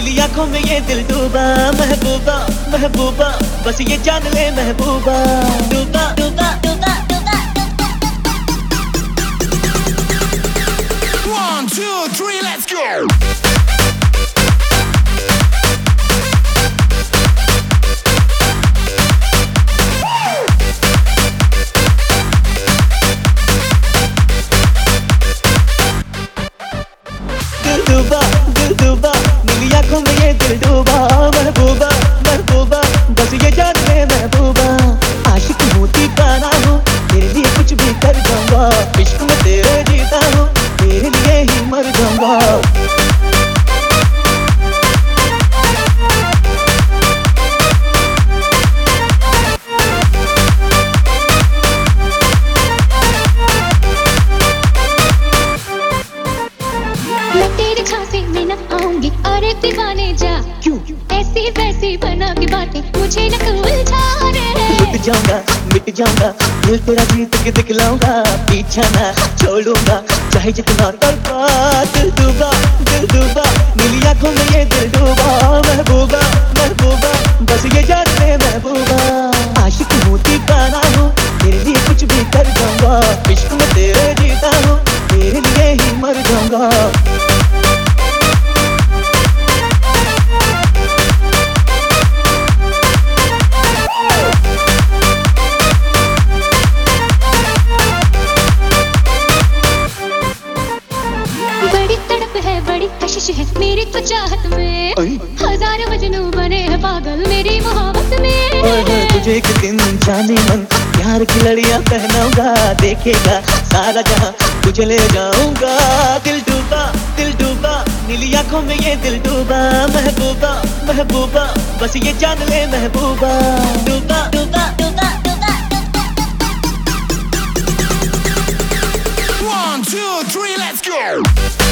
नीली आंखों में ये दिल डूबा। महबूबा महबूबा बस ये जान ले महबूबा। डूबा डूबा डूबा डूबा। 1 2 3 let's go। दिल डूबा नीली आंखों में ये दिल डूबा। महबूबा महबूबा बस ये जान ले महबूबा। आशिक हूँ दीवाना हूँ तेरे लिए कुछ भी कर जाऊंगा। इश्क में तेरे जीता हूँ तेरे लिए ही मर जाऊंगा। में न आऊंगी और एक दीवाने जा। क्यों ऐसी वैसी बना के बातें मुझे न उलझा रे। लुट जाऊंगा मिट जाऊंगा दिल तेरा जीत के दिखलाऊंगा। पीछा ना छोड़ूंगा चाहे जितना तड़पा। दिल डूबा नीली आंखों में ये दिल डूबा। महबूबा महबूबा बस ये जान ले महबूबा। आशिक हूँ दीवाना हूँ तेरे लिए कुछ भी कर जाऊंगा। इश्क में तेरे जीता हूँ तेरे लिए ही मर जाऊंगा। बड़ी तड़प है बड़ी कशिश है मेरी तो चाहत में। हजार मजनू बने हैं पागल मेरी मोहब्बत में। तुझे एक दिन जाने मन प्यार की लड़ियां पहनाऊंगा। देखेगा सारा जहां तुझे ले जाऊंगा। दिल डूबा नीली आंखों में ये दिल डूबा। महबूबा महबूबा बस ये जान ले महबूबा। डूबा डूबा डूबा डूबा। 1 2 3 let's go।